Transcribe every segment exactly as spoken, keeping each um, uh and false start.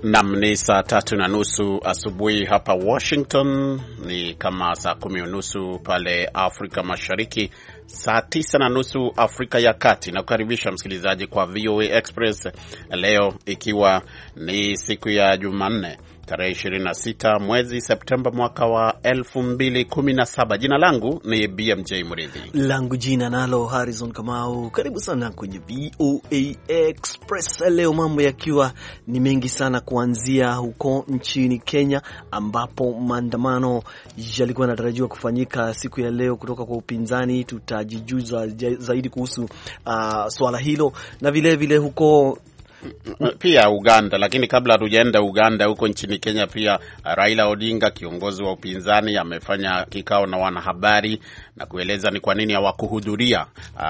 Nam, ni saa tatu na nusu asubuhi hapa Washington, ni kama saa kumi unusu pale Afrika Mashariki, saa tisa na nusu Afrika ya Kati. Na kukaribisha msikilizaji kwa V O A Express leo, ikiwa ni siku ya Jumanne tarehe ishirini na sita mwezi Septemba mwaka wa elfu mbili kumi na saba. Jina langu ni B M J Murithi. Langu jina nalo Harrison Kamau. Karibu sana kwenye V O A Express. Leo mambo yakiwa ni mengi sana, kuanzia huko nchini Kenya ambapo maandamano yalikuwa yanatarajiwa kufanyika siku ya leo kutoka kwa upinzani. Tutajijuza zaidi kuhusu uh, swala hilo, na vile vile huko pia Uganda. Lakini kabla hatujaenda Uganda, huko nchini Kenya pia Raila Odinga, kiongozi wa upinzani, amefanya kikao na wanahabari na kueleza ni kwa nini hawakuhudhuria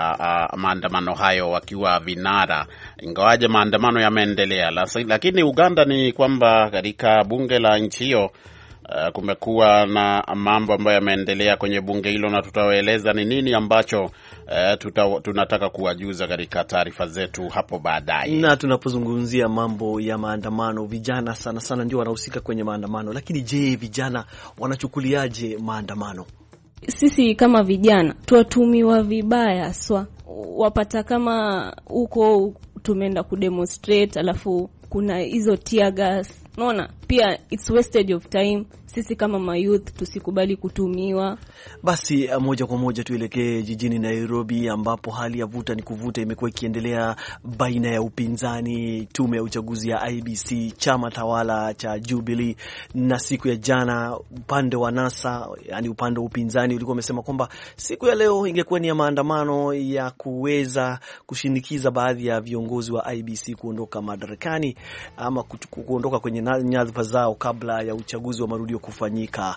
maandamano hayo wakiwa vinara, ingawaje maandamano yameendelea. Lakini Uganda ni kwamba katika bunge la nchi hiyo Uh, kumekuwa na mambo ambayo yameendelea kwenye bunge hilo, na tutawaeleza ni nini ambacho uh, tuta, tunataka kuwajuza katika taarifa zetu hapo baadaye. Na tunapozungumzia mambo ya maandamano, vijana sana sana ndio wanahusika kwenye maandamano. Lakini je, vijana wanachukuliaje maandamano? Sisi kama vijana tuatumiwa vibaya swa. Wapata kama huko tumeenda kudemonstrate, alafu kuna hizo tear gas. Unaona, pia it's wasted of time. Sisi kama mayouth tusikubali kutumiwa. Basi moja kwa moja tuelekee jijini Nairobi, ambapo hali ya vuta ni kuvuta imekuwa ikiendelea baina ya upinzani, tume ya uchaguzi ya I B C, chama tawala cha Jubilee. Na siku ya jana upande wa NASA, yani upande wa upinzani, ulikuwa umesema kwamba siku ya leo ingekuwa ni ya maandamano ya kuweza kushinikiza baadhi ya viongozi wa I B C kuondoka madarakani ama kuondoka kwenye nyadhifa zao kabla ya uchaguzi wa marudio kufanyika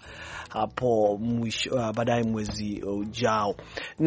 hapo mwisho uh, baadaye mwezi ujao.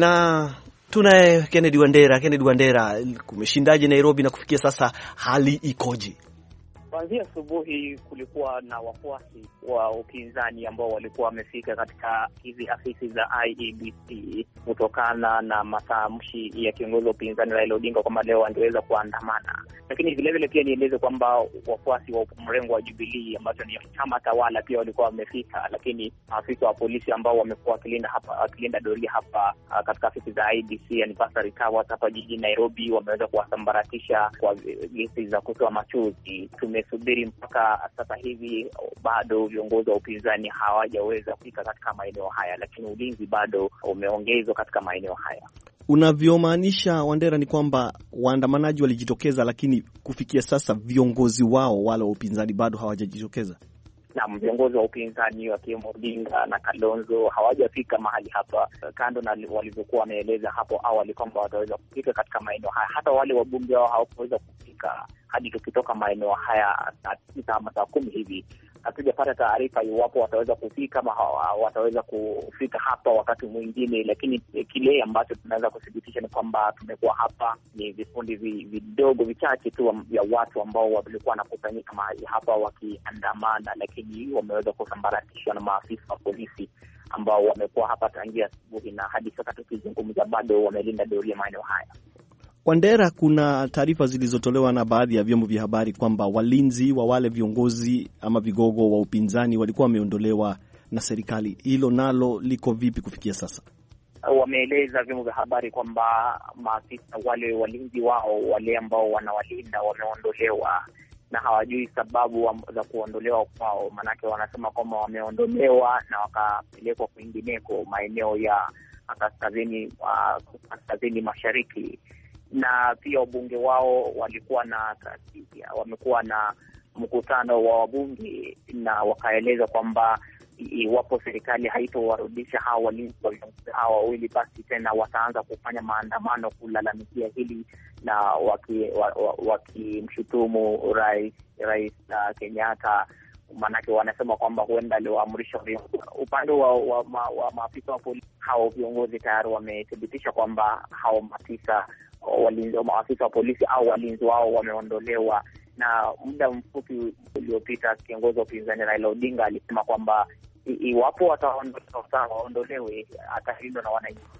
Na tunaye Kennedy Wandera. Kennedy Wandera, kumeshindaje Nairobi na kufikia sasa hali ikoje? Kuanzia asubuhi kulikuwa na wafuasi wa upinzani ambao walikuwa wamefika katika hizi afisi za I E B C kutokana na matamshi ya kiongozi wa upinzani Raila Odinga kwamba leo angeweza kuandamana. Lakini vile vile pia nieleze kwamba wafuasi wa mrengo wa Jubilee ambacho ni chama tawala pia walikuwa wamefika, lakini afisa wa polisi ambao wamekuwa wakilinda hapa wakilinda doria hapa katika afisi za I E B C, yani Pastor Towers hapa jijini Nairobi, wameweza kuwasambaratisha kwa gesi za kutoa machozi. Tumesubiri mpaka sasa hivi bado viongozi wa upinzani hawajaweza kufika katika maeneo haya, lakini ulinzi bado umeongezwa katika maeneo haya. Unavyomaanisha Wandera ni kwamba waandamanaji walijitokeza, lakini kufikia sasa viongozi wao wale wa upinzani bado hawajajitokeza? Na viongozi wa upinzani wakiwemo Odinga na Kalonzo hawajafika mahali hapa, kando na walivyokuwa wameeleza hapo awali kwamba wataweza kufika katika maeneo haya. Hata wale wabunge wao hawakuweza kufika hadi tukitoka maeneo haya saa tisa ama saa kumi hivi. Hatujapata taarifa iwapo wataweza kufika ama wataweza kufika hapa wakati mwingine, lakini kile ambacho tunaweza kudhibitisha ni kwamba tumekuwa hapa ni vikundi vidogo vichache tu vya watu ambao walikuwa wanakusanyika mahali hapa wakiandamana, lakini wameweza kusambaratishwa na maafisa wa polisi ambao wamekuwa hapa tangia asubuhi, na hadi sasa tukizungumza bado wamelinda doria maeneo haya. Wandera, kuna taarifa zilizotolewa na baadhi ya vyombo vya habari kwamba walinzi wa wale viongozi ama vigogo wa upinzani walikuwa wameondolewa na serikali. Hilo nalo liko vipi kufikia sasa? Wameeleza vyombo vya habari kwamba maafisa wale walinzi wao wale ambao wanawalinda wameondolewa na hawajui sababu za kuondolewa kwao. Manake wanasema kwamba wameondolewa na wakapelekwa kwingineko maeneo ya kaskazini uh, kaskazini mashariki. Na pia wabunge wao walikuwa na wamekuwa na mkutano wa wabunge na wakaeleza kwamba iwapo serikali haitowarudisha hawa walinzi wa viongozi hawa wawili, basi tena wataanza kufanya maandamano kulalamikia hili, na wakimshutumu waki rais rais uh, Kenyatta. Manake wanasema kwamba huenda aliwaamrisha upande wa, wa, wa, wa maafisa wa polisi. Hao viongozi tayari wamethibitisha kwamba hao maafisa walinzi wa maafisa wa polisi au walinzi wao wameondolewa. Na muda mfupi uliopita kiongozi wa upinzani Raila Odinga alisema kwamba iwapo wataondolewa waondolewe, atalindwa na wananchi.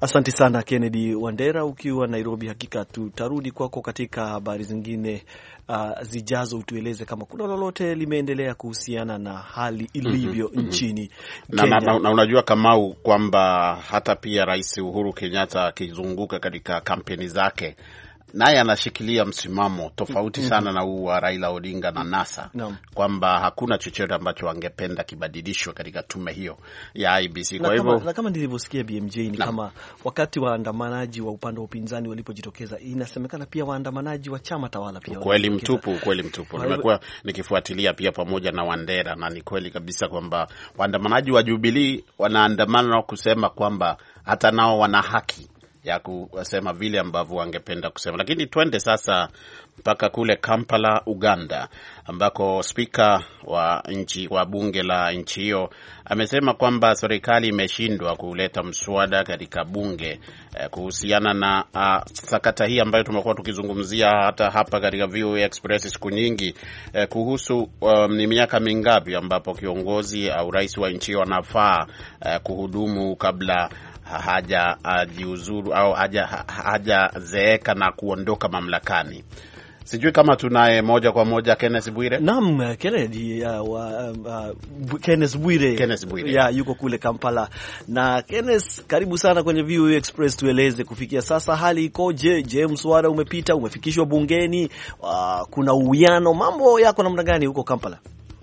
Asante sana Kennedy Wandera ukiwa Nairobi. Hakika tutarudi kwako katika habari zingine uh, zijazo, utueleze kama kuna lolote limeendelea kuhusiana na hali ilivyo mm -hmm. nchini na, na, na, na unajua Kamau kwamba hata pia Rais Uhuru Kenyatta akizunguka katika kampeni zake naye anashikilia msimamo tofauti sana mm -hmm. na huu wa Raila Odinga na NASA no. kwamba hakuna chochote ambacho angependa kibadilishwe katika tume hiyo ya I B C. Kwa hivyo na kama nilivyosikia B M J ni na. kama wakati waandamanaji wa upande wa upinzani walipojitokeza, inasemekana pia waandamanaji wa chama tawala pia kweli mtupu kweli mtupu. Nimekuwa nikifuatilia pia pamoja na Wandera, na ni kweli kabisa kwamba waandamanaji wa Jubilee wanaandamana kusema kwamba hata nao wana haki ya kusema vile ambavyo wangependa kusema. Lakini twende sasa mpaka kule Kampala, Uganda, ambako spika wa nchi wa bunge la nchi hiyo amesema kwamba serikali imeshindwa kuleta mswada katika bunge eh, kuhusiana na uh, sakata hii ambayo tumekuwa tukizungumzia hata hapa katika V O A Express siku nyingi eh, kuhusu um, ni miaka mingapi ambapo kiongozi au rais wa nchi hiyo anafaa eh, kuhudumu kabla haja ajiuzuru au haja hajazeeka na kuondoka mamlakani. Sijui kama tunaye moja kwa moja Kenneth Bwire. Naam, Kennedy uh, uh, Kenneth Bwire. Kenneth Bwire. Ya, yuko kule Kampala. Na Kenneth, karibu sana kwenye V O A Express, tueleze kufikia sasa hali ikoje? Je, mswada umepita, umefikishwa bungeni? Uh, kuna uwiano, mambo yako namna gani huko Kampala?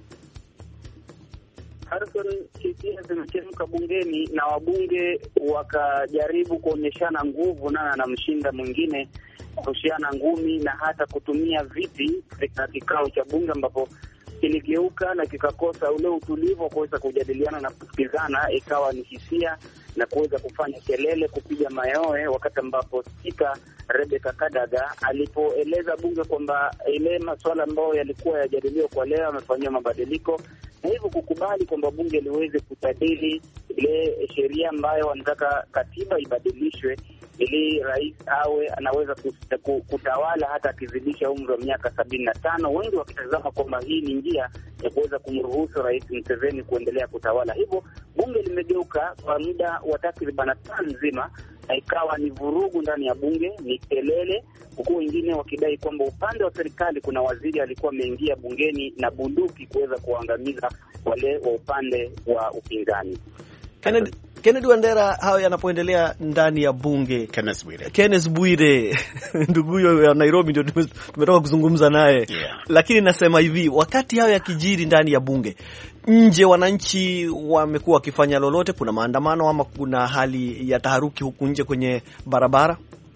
Harrison, kisia zimechemka bungeni na wabunge wakajaribu kuonyeshana nguvu, na anamshinda mwingine, kurushiana ngumi na hata kutumia viti katika kikao cha bunge, ambapo kiligeuka na kikakosa ule utulivu wa kuweza kujadiliana na kusikizana, ikawa ni hisia na kuweza kufanya kelele, kupiga mayowe, wakati ambapo Spika Rebecca Kadaga alipoeleza bunge kwamba ile masuala ambayo yalikuwa yajadiliwa kwa leo yamefanywa mabadiliko, na hivyo kukubali kwamba bunge liweze kujadili ile sheria ambayo wanataka katiba ibadilishwe ili rais awe anaweza kutawala hata akizidisha umri wa miaka sabini na tano. Wengi wakitazama kwamba hii ni njia ya kuweza kumruhusu Rais Museveni kuendelea kutawala. Hivyo bunge limegeuka kwa muda wa takriban saa nzima, na ikawa ni vurugu ndani ya bunge, ni kelele, huku wengine wakidai kwamba upande wa serikali kuna waziri alikuwa ameingia bungeni na bunduki kuweza kuangamiza wale wa upande wa upinzani. Kennedy, Kennedy Wandera, hao yanapoendelea ndani ya bunge, Kenneth Bwire, Kenneth Bwire ndugu huyo ya Nairobi ndio tumetoka kuzungumza naye, yeah. Lakini nasema hivi, wakati hao yakijiri ndani ya bunge, nje wananchi wamekuwa wakifanya lolote? Kuna maandamano ama kuna hali ya taharuki huku nje kwenye barabara?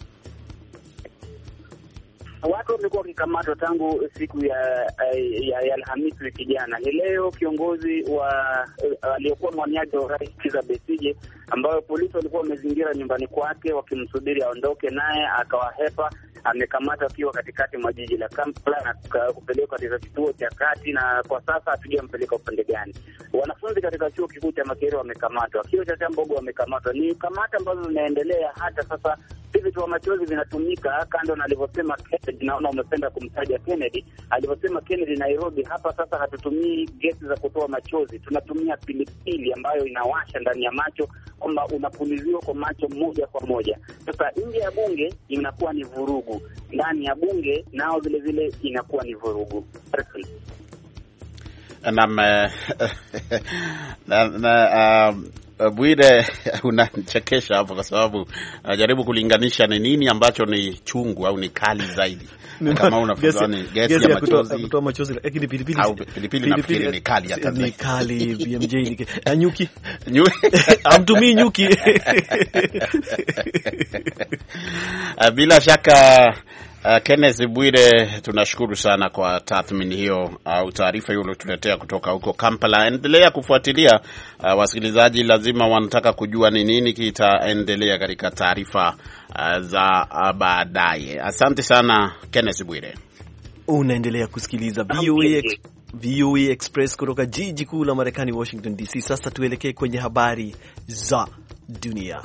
Watu wamekuwa wakikamatwa tangu siku ya ya, ya Alhamisi wiki jana. Ni leo kiongozi wa aliyokuwa mwaniaji wa Rais Kizza Besigye, ambayo polisi walikuwa wamezingira nyumbani kwake wakimsubiri aondoke, naye akawahepa, amekamata akiwa katikati mwa jiji la Kampala na kupelekwa katika kituo cha kati, na kwa sasa hatujampeleka upande gani. Wanafunzi katika chuo kikuu cha Makerere wamekamatwa, kio cha Chambogo wamekamatwa. Ni kamata ambazo zinaendelea hata sasa. Hivi tu machozi vinatumika, kando na alivyosema Kennedy. Naona umependa kumtaja Kennedy, alivyosema Kennedy Nairobi, hapa sasa hatutumii gesi za kutoa machozi, tunatumia pilipili ambayo inawasha ndani ya macho, kwamba unapuliziwa kwa macho moja kwa moja. Sasa nje ya bunge inakuwa ni vurugu, ndani ya bunge nao vile vile inakuwa ni vurugu. Na na, na um... Bwire, unachekesha hapo kwa sababu najaribu kulinganisha ni nini ambacho ni chungu au ni kali zaidi. Kama unafahamu gesi ya machozi, kutoa machozi, lakini pilipili au pilipili nafikiri ni kali hata ni kali. B M J ni nyuki amtumii nyuki. Bila shaka Uh, Kenneth Bwire, tunashukuru sana kwa tathmini hiyo au uh, taarifa hiyo uliyotuletea kutoka huko Kampala. Endelea kufuatilia, uh, wasikilizaji lazima wanataka kujua ni nini kitaendelea katika taarifa uh, za uh, baadaye. Asante sana Kenneth Bwire. Unaendelea kusikiliza V O A V O A Express kutoka jiji kuu la Marekani, Washington D C. Sasa tuelekee kwenye habari za dunia.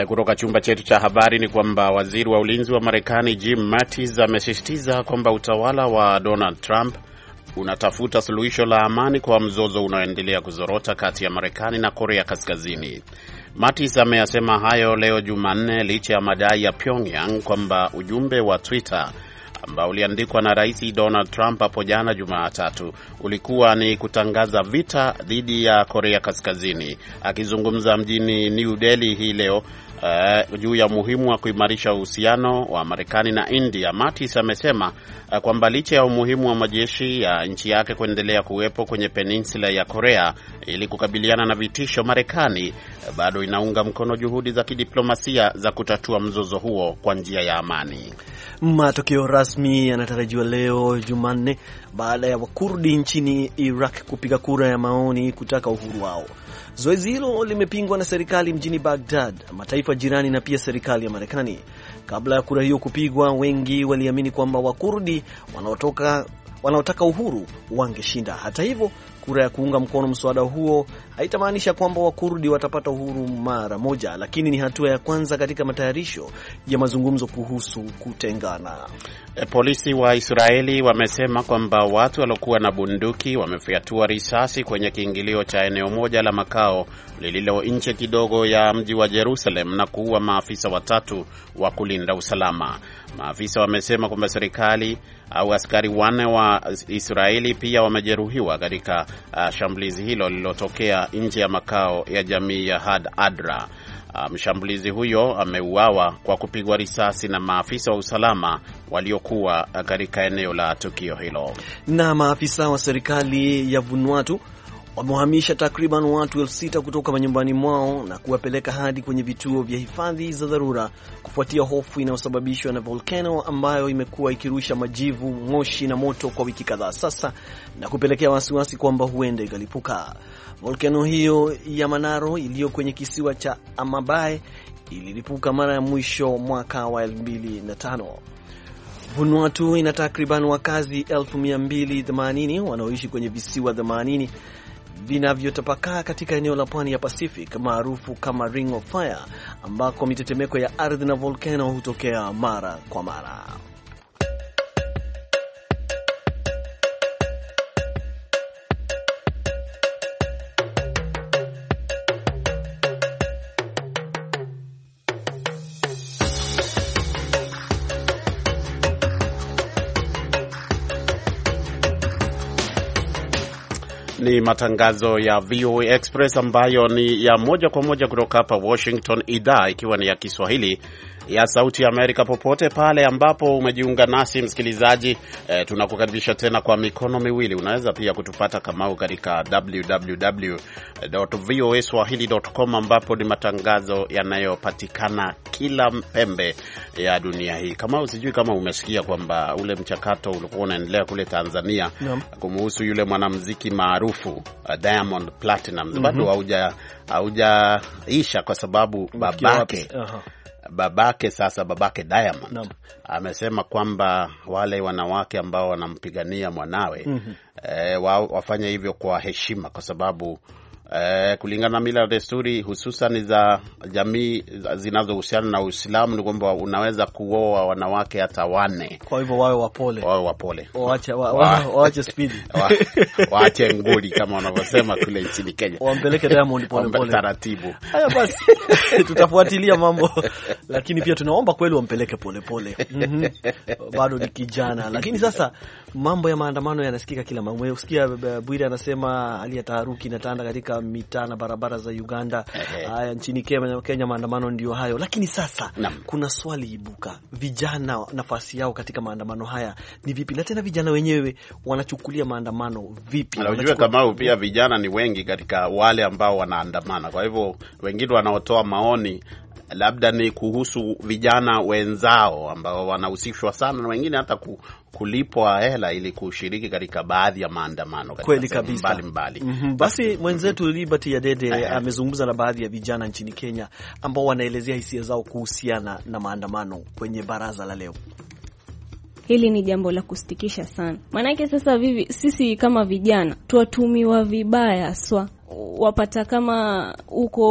kutoka chumba chetu cha habari ni kwamba waziri wa ulinzi wa Marekani Jim Mattis amesisitiza kwamba utawala wa Donald Trump unatafuta suluhisho la amani kwa mzozo unaoendelea kuzorota kati ya Marekani na Korea Kaskazini. Mattis ameyasema hayo leo Jumanne licha ya madai ya Pyongyang kwamba ujumbe wa Twitter ambao uliandikwa na Rais Donald Trump hapo jana Jumatatu ulikuwa ni kutangaza vita dhidi ya Korea Kaskazini. Akizungumza mjini New Delhi hii leo Uh, juu ya muhimu wa kuimarisha uhusiano wa Marekani na India, Mattis amesema uh, kwamba licha ya umuhimu wa majeshi ya nchi yake kuendelea kuwepo kwenye peninsula ya Korea ili kukabiliana na vitisho, Marekani uh, bado inaunga mkono juhudi za kidiplomasia za kutatua mzozo huo kwa njia ya amani. Matokeo rasmi yanatarajiwa leo Jumanne baada ya Wakurdi nchini Iraq kupiga kura ya maoni kutaka uhuru wao. Zoezi hilo limepingwa na serikali mjini Baghdad, mataifa jirani na pia serikali ya Marekani. Kabla ya kura hiyo kupigwa, wengi waliamini kwamba Wakurdi wanaotoka wanaotaka uhuru wangeshinda. Hata hivyo, kura ya kuunga mkono mswada huo haitamaanisha kwamba Wakurdi watapata uhuru mara moja, lakini ni hatua ya kwanza katika matayarisho ya mazungumzo kuhusu kutengana. E, polisi wa Israeli wamesema kwamba watu waliokuwa na bunduki wamefyatua risasi kwenye kiingilio cha eneo moja la makao lililo nje kidogo ya mji wa Jerusalem na kuua maafisa watatu wa kulinda usalama. Maafisa wamesema kwamba serikali au askari wanne wa Israeli pia wamejeruhiwa katika uh, shambulizi hilo lililotokea nje ya makao ya jamii ya Had Adra. Uh, mshambulizi huyo ameuawa kwa kupigwa risasi na maafisa wa usalama waliokuwa katika eneo la tukio hilo. Na maafisa wa serikali ya Vanuatu wamehamisha takriban watu elfu sita kutoka manyumbani mwao na kuwapeleka hadi kwenye vituo vya hifadhi za dharura kufuatia hofu inayosababishwa na volcano ambayo imekuwa ikirusha majivu, moshi na moto kwa wiki kadhaa sasa na kupelekea wasiwasi kwamba huenda ikalipuka. Volcano hiyo ya Manaro iliyo kwenye kisiwa cha Amabae ililipuka mara ya mwisho mwaka wa elfu mbili na tano. Vanuatu ina takriban wakazi elfu mia mbili themanini wanaoishi kwenye visiwa themanini vinavyotapakaa katika eneo la pwani ya Pacific maarufu kama Ring of Fire, ambako mitetemeko ya ardhi na volcano hutokea mara kwa mara. Ni matangazo ya V O A Express ambayo ni ya moja kwa moja kutoka hapa Washington, idhaa ikiwa ni ya Kiswahili ya Sauti ya Amerika. Popote pale ambapo umejiunga nasi msikilizaji, e, tunakukaribisha tena kwa mikono miwili. Unaweza pia kutupata Kamau katika w w w dot voa swahili dot com ambapo ni matangazo yanayopatikana kila pembe ya dunia hii. Kamau, sijui kama umesikia kwamba ule mchakato ulikuwa unaendelea kule Tanzania no. kumuhusu yule mwanamuziki maarufu uh, Diamond Platinum. Mm-hmm. Bado hauja haujaisha kwa sababu babake uh-huh. babake sasa babake Diamond no. amesema kwamba wale wanawake ambao wanampigania mwanawe mm-hmm. e, wa, wafanye hivyo kwa heshima, kwa sababu e, kulingana na mila na desturi hususan za jamii zinazohusiana na Uislamu ni kwamba unaweza kuoa wanawake hata wanne. Kwa hivyo wawe wapole. Wawe wapole. Waache wa, wa, waache speed. Wa, waache nguli kama wanavyosema kule nchini Kenya. Wampeleke Diamond pole pole. Taratibu. Haya basi. Tutafuatilia mambo, lakini pia tunaomba kweli wampeleke pole pole. Mhm. Bado ni kijana. Lakini sasa mambo ya maandamano yanasikika kila mahali. Usikia Bwire anasema hali ya taharuki inatanda katika mitaa na barabara za Uganda. Haya, nchini Kenya, Kenya maandamano ndio hayo. Lakini sasa Nam. kuna swali ibuka. Vijana nafasi yao katika maandamano haya ni vipi? Na tena vijana wenyewe wanachukulia maandamano vipi? Unajua kama pia vijana ni wengi katika wale ambao wanaandamana. Kwa hivyo wengine wanaotoa maoni labda ni kuhusu vijana wenzao ambao wanahusishwa sana, na wengine hata kulipwa hela ili kushiriki katika baadhi ya maandamano kweli kabisa mbali mbali. Mm-hmm. Basi mwenzetu Liberty Adede amezungumza na baadhi ya vijana nchini Kenya ambao wanaelezea hisia zao kuhusiana na maandamano kwenye baraza la leo. Hili ni jambo la kusitikisha sana. Maanake sasa vivi, sisi kama vijana tuwatumiwa vibaya swa wapata kama uko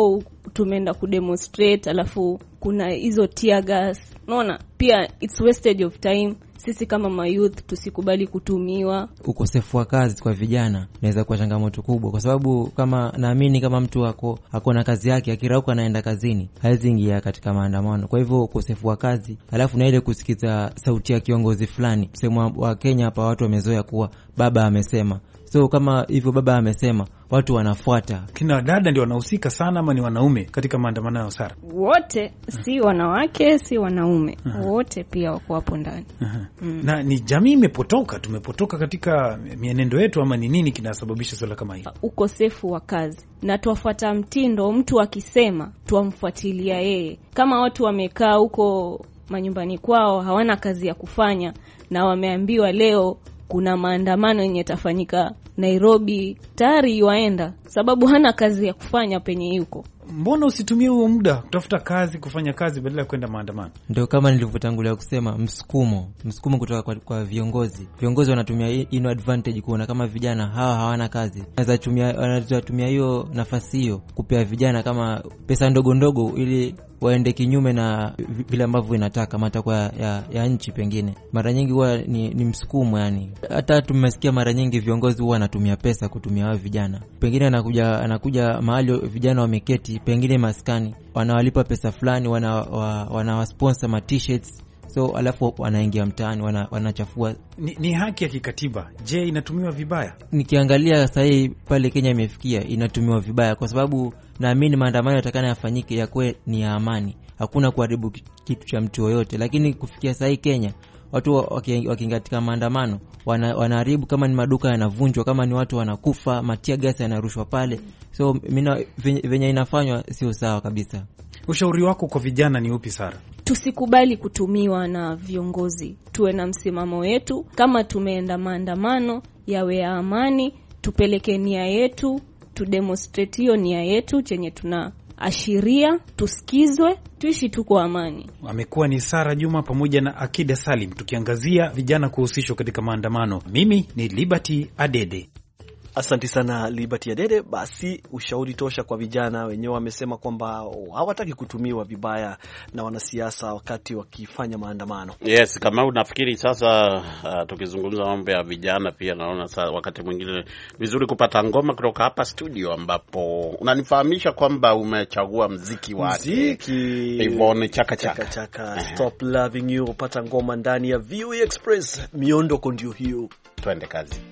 tumeenda kudemonstrate, alafu kuna hizo tear gas. Unaona, pia it's wastage of time. Sisi kama mayouth tusikubali kutumiwa. Ukosefu wa kazi kwa vijana inaweza kuwa changamoto kubwa, kwa sababu kama naamini kama mtu wako ako na kazi yake, akirauka anaenda kazini, hawezi ingia katika maandamano. Kwa hivyo ukosefu wa kazi, alafu na ile kusikiza sauti ya kiongozi fulani. Sema wa Kenya hapa watu wamezoea kuwa baba amesema. So kama hivyo baba amesema, watu wanafuata. Kina dada ndio wanahusika sana ama ni wanaume katika maandamano ya Sara? Wote, si wanawake si wanaume. Uh-huh. Wote pia wako hapo ndani. Uh-huh. Mm. Na ni jamii imepotoka, tumepotoka katika mienendo yetu ama ni nini kinasababisha swala kama hili? Ukosefu wa kazi. Na tuwafuata mtindo, mtu akisema tuamfuatilia yeye. Kama watu wamekaa huko manyumbani kwao hawana kazi ya kufanya na wameambiwa leo kuna maandamano yenye tafanyika Nairobi, tayari waenda, sababu hana kazi ya kufanya penye yuko. Mbona usitumie huo muda kutafuta kazi, kufanya kazi badala ya kwenda maandamano? Ndio kama nilivyotangulia kusema, msukumo msukumo kutoka kwa, kwa viongozi. Viongozi wanatumia ino advantage kuona kama vijana hawa hawana kazi. Wanaweza tumia wanaweza tumia hiyo nafasi hiyo kupea vijana kama pesa ndogo ndogo ili waende kinyume na vile ambavyo inataka matakwa ya, ya, ya nchi. Pengine mara nyingi huwa ni, ni msukumo yani. Hata tumesikia mara nyingi viongozi huwa wanatumia pesa kutumia wao vijana. Pengine anakuja anakuja mahali vijana wameketi, pengine maskani, wanawalipa pesa fulani, wana wa, wana sponsor ma t-shirts, so alafu wanaingia mtaani wana, wanachafua. Ni, ni haki ya kikatiba. Je, inatumiwa vibaya? Nikiangalia sasa hii pale Kenya imefikia inatumiwa vibaya, kwa sababu naamini maandamano yatakana yafanyike yakuwe ni ya amani, hakuna kuharibu kitu cha mtu yoyote. Lakini kufikia sasa hii Kenya watu wakiingatika maandamano wana, wanaharibu, kama ni maduka yanavunjwa, kama ni watu wanakufa, matia gas yanarushwa pale. So mimi venye inafanywa sio sawa kabisa. Ushauri wako kwa vijana ni upi, Sara? Tusikubali kutumiwa na viongozi. Tuwe na msimamo wetu. Kama tumeenda maandamano yawe ya amani, tupeleke nia yetu, tudemonstrate hiyo nia yetu chenye tuna ashiria, tusikizwe, tuishi tu kwa amani. Amekuwa ni Sara Juma pamoja na Akida Salim tukiangazia vijana kuhusishwa katika maandamano. Mimi ni Liberty Adede. Asante sana Liberty Adede. Basi ushauri tosha kwa vijana. Wenyewe wamesema kwamba hawataki kutumiwa vibaya na wanasiasa wakati wakifanya maandamano. Yes, kama unafikiri sasa uh, tukizungumza mambo ya vijana pia naona sasa wakati mwingine vizuri kupata ngoma kutoka hapa studio, ambapo unanifahamisha kwamba umechagua mziki wake. Mziki Yvonne Chaka Chaka. Chaka Chaka. Stop Loving You, upata ngoma ndani ya V O A Express. Miondoko ndio hiyo. Twende kazi.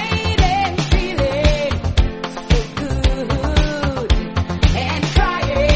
Crying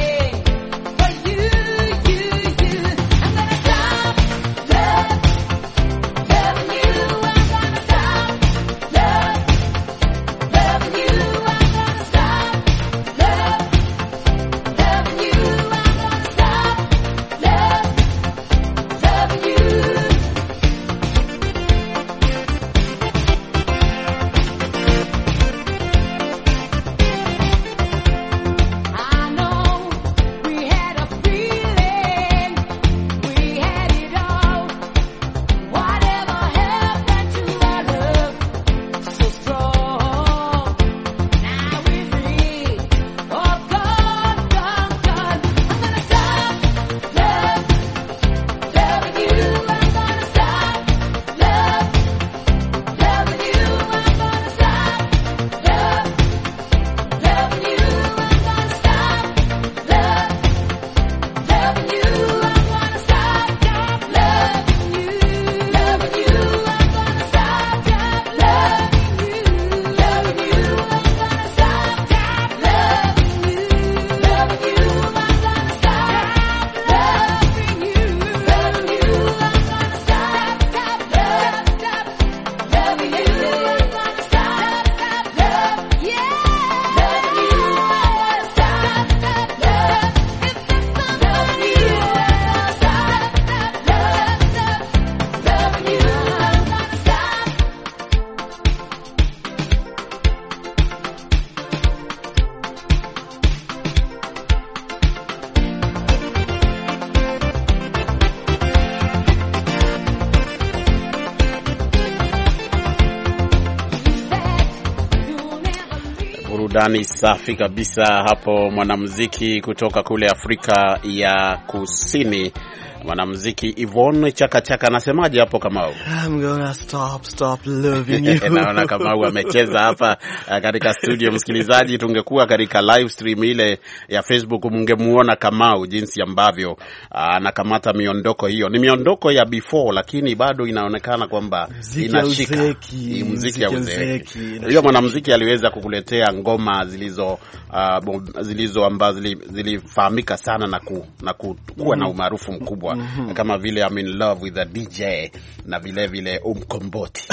burudani safi kabisa hapo, mwanamuziki kutoka kule Afrika ya Kusini, mwanamuziki Yvonne Chaka Chaka. Anasemaje hapo Kamau? I'm gonna stop stop loving you. Naona Kamau amecheza hapa katika studio. Msikilizaji, tungekuwa katika live stream ile ya Facebook mngemuona Kamau jinsi ambavyo anakamata miondoko hiyo. Ni miondoko ya before, lakini bado inaonekana kwamba inashika. Ni muziki ya uzeki. Hiyo mwanamuziki aliweza kukuletea ngoma zilizo uh, zilizo ambazo zilifahamika sana na ku, na ku, kuwa na umaarufu mkubwa. Mm-hmm. Kama vile I'm in love with a D J na vile vile umkomboti.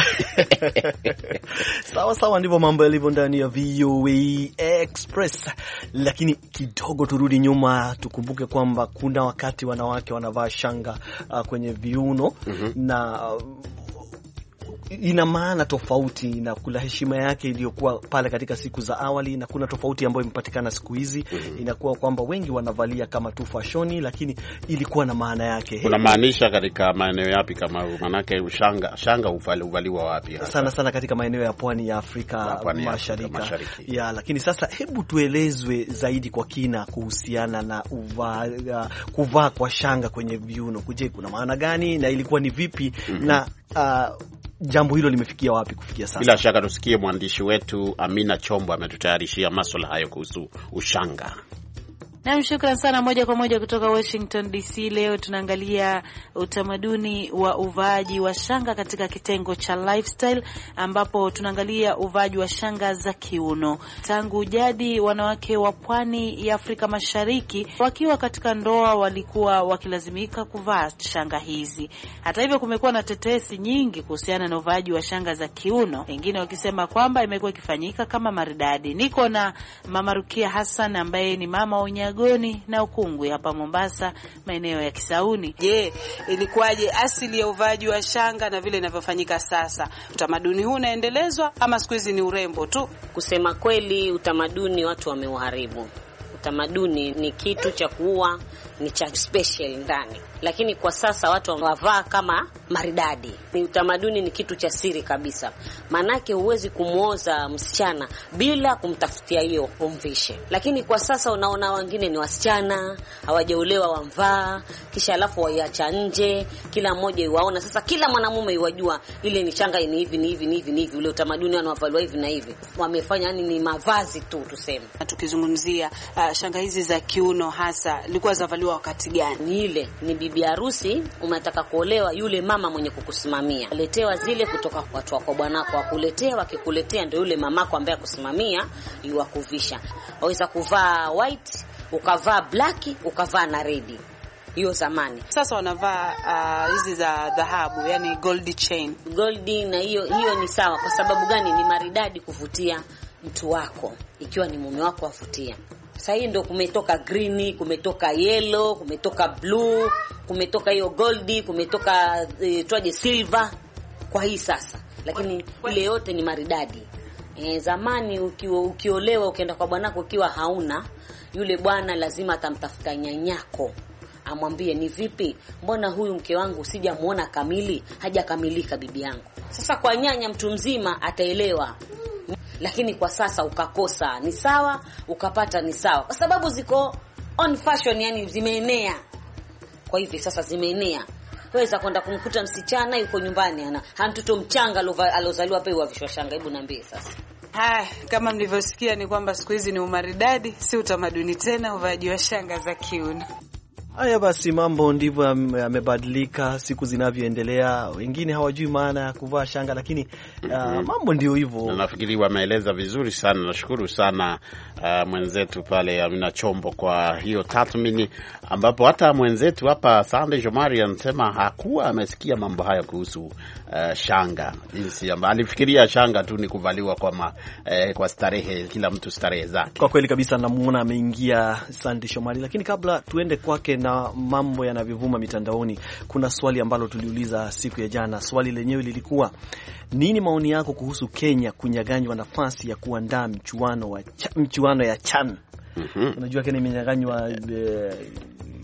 Sawa sawa, ndivyo mambo yalivyo ndani ya V O A Express. Lakini kidogo turudi nyuma, tukumbuke kwamba kuna wakati wanawake wanavaa shanga uh, kwenye viuno. Mm-hmm. na uh, ina maana tofauti na kula heshima yake iliyokuwa pale katika siku za awali, na kuna tofauti ambayo imepatikana siku hizi. Mm-hmm. Inakuwa kwamba wengi wanavalia kama tu fashoni, lakini ilikuwa na maana yake. Kuna maanisha katika maeneo yapi kama manake ushanga shanga uvaliwa wapi hasa? Sana sana katika maeneo ya pwani ya Afrika Mashariki. Mashariki. Ya, lakini sasa hebu tuelezwe zaidi kwa kina kuhusiana na uva, uh, kuvaa kwa shanga kwenye viuno. Kuje kuna maana gani na ilikuwa ni vipi? Mm-hmm. na uh, jambo hilo limefikia wapi kufikia sasa? Bila shaka tusikie mwandishi wetu Amina Chombo ametutayarishia masuala hayo kuhusu ushanga. Na shukrani sana. Moja kwa moja kutoka Washington D C, leo tunaangalia utamaduni wa uvaaji wa shanga katika kitengo cha lifestyle, ambapo tunaangalia uvaaji wa shanga za kiuno. Tangu jadi, wanawake wa pwani ya Afrika Mashariki wakiwa katika ndoa walikuwa wakilazimika kuvaa shanga hizi. Hata hivyo, kumekuwa na tetesi nyingi kuhusiana na uvaaji wa shanga za kiuno, wengine wakisema kwamba imekuwa ikifanyika kama maridadi. Niko na Mama Rukia Hassan ambaye ni mama wa Goni na Ukungwi hapa Mombasa, maeneo ya Kisauni. Je, ilikuwaje asili ya uvaaji wa shanga na vile inavyofanyika sasa? Utamaduni huu unaendelezwa ama siku hizi ni urembo tu? Kusema kweli, utamaduni watu wameuharibu. Utamaduni ni kitu cha kuua, ni cha special ndani. Lakini kwa sasa watu wanavaa kama maridadi. Ni utamaduni ni kitu cha siri kabisa. Manake huwezi kumuoza msichana bila kumtafutia hiyo umvishe. Lakini kwa sasa unaona wengine ni wasichana, hawajaolewa wamvaa, kisha alafu waiacha nje, kila mmoja yuwaona. Sasa kila mwanamume yuwajua ile ni shanga ni hivi ni hivi ni hivi ni hivi, ule utamaduni wanavaliwa hivi na hivi. Wamefanya yani ni mavazi tu tuseme. Tukizungumzia uh, shanga hizi za kiuno hasa ilikuwa zavaliwa wakati gani? Ni ile ni bibi harusi, umetaka kuolewa, yule mama mwenye kukusimamia aletewa zile kutoka kwa watu wako, bwanako akuletea, wakikuletea ndio yule mamako ambaye akusimamia yuwakuvisha. Waweza kuvaa white, ukavaa black, ukavaa na red. Hiyo zamani. Sasa wanavaa hizi uh, za dhahabu, yani gold chain. Gold, na hiyo hiyo ni sawa. Kwa sababu gani? Ni maridadi kuvutia mtu wako, ikiwa ni mume wako avutia. Sasa hii ndio kumetoka green, kumetoka yellow, kumetoka blue, kumetoka hiyo gold, kumetoka e, twaje silver kwa hii sasa. Lakini ile yote ni maridadi. E, zamani ukiwa ukiolewa ukienda kwa bwanako ukiwa hauna, yule bwana lazima atamtafuta nyanyako. Amwambie, ni vipi? Mbona huyu mke wangu sijamuona kamili? Hajakamilika bibi yangu. Sasa kwa nyanya mtu mzima ataelewa. Lakini kwa sasa ukakosa ni sawa, ukapata ni sawa. Kwa sababu ziko on fashion, yani zimeenea. Kwa hivyo sasa zimeenea. Waweza kwenda kumkuta msichana yuko nyumbani ana mtoto mchanga alozaliwa pale wa vishwa shanga. Hebu niambie sasa. Hai, kama mlivyosikia ni kwamba siku hizi ni umaridadi, si utamaduni tena uvaaji wa shanga za kiuno. Haya basi, mambo ndivyo yamebadilika siku zinavyoendelea. Wengine hawajui maana ya kuvaa shanga, lakini uh, mambo ndio hivyo. Na nafikiri wameeleza vizuri sana. Nashukuru sana uh, mwenzetu pale Amina Chombo kwa hiyo tathmini, ambapo hata mwenzetu hapa Sunday Jomari anasema hakuwa amesikia mambo haya kuhusu uh, shanga. Jinsi ambapo alifikiria shanga tu ni kuvaliwa kwa ma, eh, kwa starehe, kila mtu starehe zake. Kwa kweli kabisa, namuona ameingia Sunday Jomari, lakini kabla tuende kwake na mambo yanavyovuma mitandaoni, kuna swali ambalo tuliuliza siku ya jana. Swali lenyewe lilikuwa, nini maoni yako kuhusu Kenya kunyaganywa nafasi ya kuandaa mchuano wa cha, mchuano ya CHAN? Mm-hmm. Unajua Kenya imenyaganywa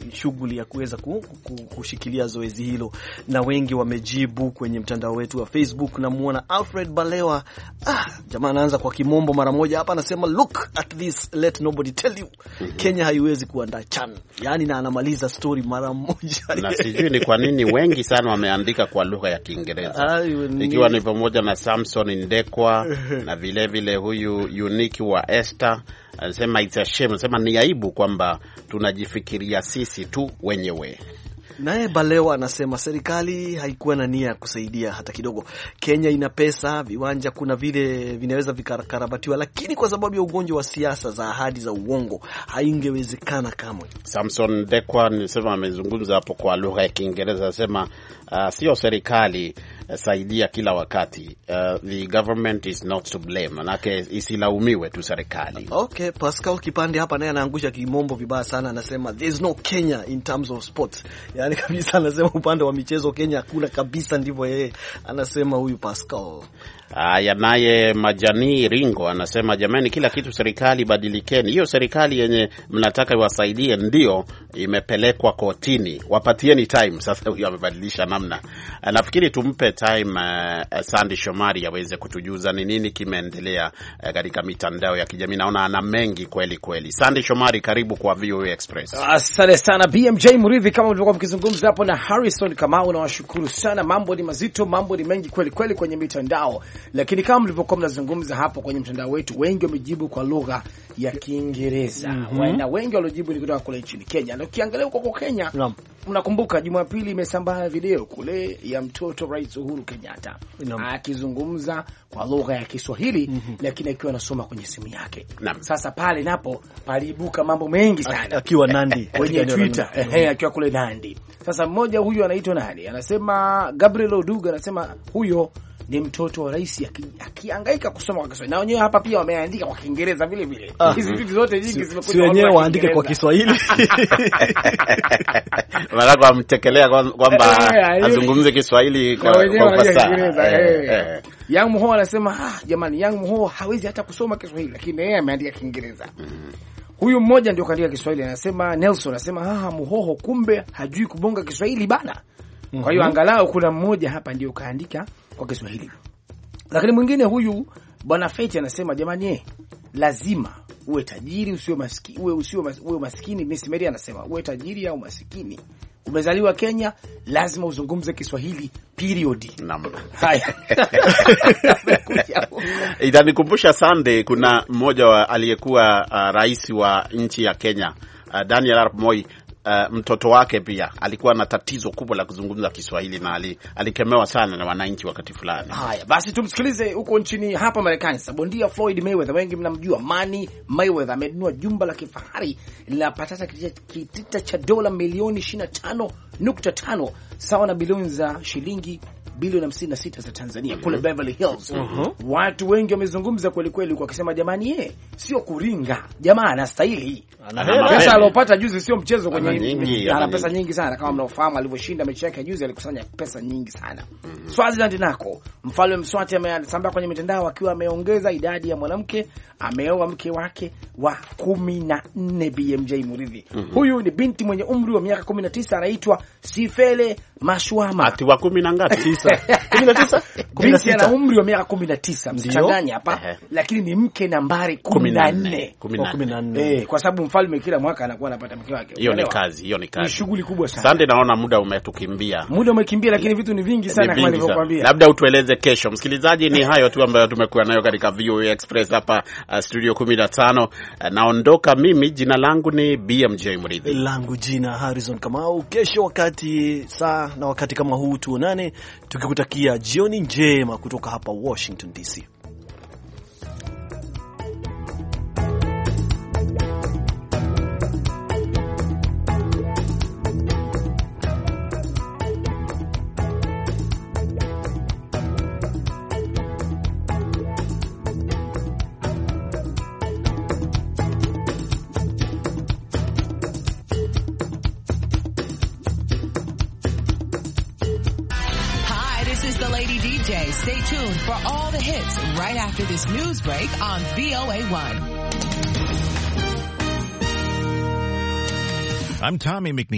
shughuli ya kuweza kushikilia zoezi hilo, na wengi wamejibu kwenye mtandao wetu wa Facebook. Na muona Alfred Balewa, ah, jamaa anaanza kwa kimombo mara moja hapa, anasema look at this, let nobody tell you. Kenya haiwezi kuandaa CHAN. Yaani na anamaliza story mara moja. Na sijui ni kwa nini wengi sana wameandika kwa lugha ya Kiingereza. Ikiwa ni pamoja na Samson Ndekwa na vile vile huyu Unique wa Esther, anasema it's a shame, anasema ni aibu kwamba tunajifikiria sisi tu wenyewe. Naye Balewa anasema serikali haikuwa na nia ya kusaidia hata kidogo. Kenya ina pesa, viwanja kuna vile vinaweza vikakarabatiwa, lakini kwa sababu ya ugonjwa wa siasa za ahadi za uongo haingewezekana kamwe. Samson Dekwa nisema amezungumza hapo kwa lugha ya Kiingereza, anasema uh, sio serikali uh, saidia kila wakati. Uh, the government is not to blame. Manake isilaumiwe tu serikali. Okay, Pascal Kipande hapa naye anaangusha kimombo vibaya sana, anasema there's no Kenya in terms of sports. Yaani kabisa anasema upande wa michezo Kenya hakuna kabisa, ndivyo yeye anasema huyu Pascal. Aya, naye Majani Ringo anasema jamani, kila kitu serikali badilikeni. Hiyo serikali yenye mnataka iwasaidie ndio imepelekwa kotini. Wapatieni time. Sasa huyo amebadilisha namna. Nafikiri tumpe time uh, Sandy Shomari aweze kutujuza ni nini kimeendelea uh, katika mitandao ya kijamii. Naona ana mengi kweli kweli. Sandy Shomari, karibu kwa V O A Express. Asante sana B M J Muridhi, kama mlivyokuwa mkizungumza hapo na Harrison Kamau, na washukuru sana. Mambo ni mazito, mambo ni mengi kweli kweli kwenye mitandao. Lakini kama mlivyokuwa mnazungumza hapo kwenye mtandao wetu, wengi wamejibu kwa lugha ya Kiingereza. Mm-hmm. Na wengi waliojibu ni kutoka kule nchini Kenya. Na ukiangalia huko kwa Kenya, no. Mnakumbuka Jumapili imesambaa video kule ya mtoto Rais Uhuru Kenyatta, no. akizungumza kwa lugha ya Kiswahili, mm-hmm. lakini akiwa anasoma kwenye simu yake. No. Sasa pale napo paliibuka mambo mengi sana. Akiwa Nandi kwenye Twitter, eh, akiwa kule Nandi. Sasa mmoja huyu anaitwa nani? Anasema Gabriel Oduga, anasema huyo ni mtoto wa rais akihangaika aki kusoma kwa Kiswahili. Na wenyewe hapa pia wameandika kwa Kiingereza vile vile. Hizi vitu zote nyingi zimekuja si wenyewe waandike kwa Kiswahili. Wanataka wamtekelea kwamba azungumze Kiswahili kwa ufasaha. Young Mho anasema ah, jamani, Young Mho hawezi hata kusoma Kiswahili, lakini yeye ameandika Kiingereza. Huyu mmoja ndio kaandika Kiswahili, anasema Nelson, anasema ah, Muhoho kumbe hajui kubonga Kiswahili bana. Kwa hiyo angalau kuna mmoja hapa ndio kaandika kwa Kiswahili. Lakini mwingine huyu Bwana Feti anasema jamani, lazima uwe tajiri usiwe maskini, uwe usiwe mas, uwe maskini. Miss Mary anasema uwe tajiri au maskini, umezaliwa Kenya lazima uzungumze Kiswahili period. Naam. Haya. Itanikumbusha Sunday, kuna mmoja wa aliyekuwa uh, rais wa nchi ya Kenya, uh, Daniel Arap Moi. Uh, mtoto wake pia alikuwa na tatizo kubwa la kuzungumza Kiswahili na ali, alikemewa sana na wananchi wakati fulani. Haya, basi tumsikilize huko nchini hapa Marekani. Sabondia Floyd Mayweather, wengi mnamjua, Manny Mayweather, amenunua jumba la kifahari la patata kitita cha dola milioni ishirini na tano nukta tano sawa na bilioni za shilingi bilioni hamsini na sita za Tanzania, kule mm -hmm. Beverly Hills. Mm -hmm. Watu wengi wamezungumza kweli kweli kwa kusema jamani, yeye sio kuringa, jamaa anastahili. Pesa alopata juzi sio mchezo, kwenye ana pesa nyingi sana, kama mnaofahamu alivyoshinda mechi yake juzi alikusanya pesa nyingi sana. Mm -hmm. Swaziland nako Mfalme Mswati amesambaa kwenye mitandao akiwa ameongeza idadi ya mwanamke, ameoa mke wake wa kumi na nne. B M J Muridhi. Mm -hmm. Huyu ni binti mwenye umri wa miaka kumi na tisa, anaitwa Sifele Mashwama. Ati wa kumi na ngapi? kumi na tisa. Binti ana umri wa miaka kumi na tisa, mchanganya hapa, lakini ni mke nambari kumi na nne. kumi na nne. Eh, kwa sababu mfalme kila mwaka anakuwa anapata mke wake. Hiyo ni kazi, hiyo ni kazi. Ni shughuli kubwa sana. Asante, naona muda umetukimbia. Muda umekimbia, lakini vitu ni vingi sana kama nilivyokuambia. Labda utueleze kesho. Msikilizaji, ni hayo tu ambayo tumekuwa nayo katika V O A Express hapa uh, studio kumi na tano. Uh, naondoka mimi, jina langu ni B M J Muridhi. Langu jina Harrison Kamau. Kesho wakati saa na wakati kama huu tuonane, tukikutakia jioni njema kutoka hapa Washington D C. Stay tuned for all the hits right after this news break on V O A one. I'm Tommy McNeil.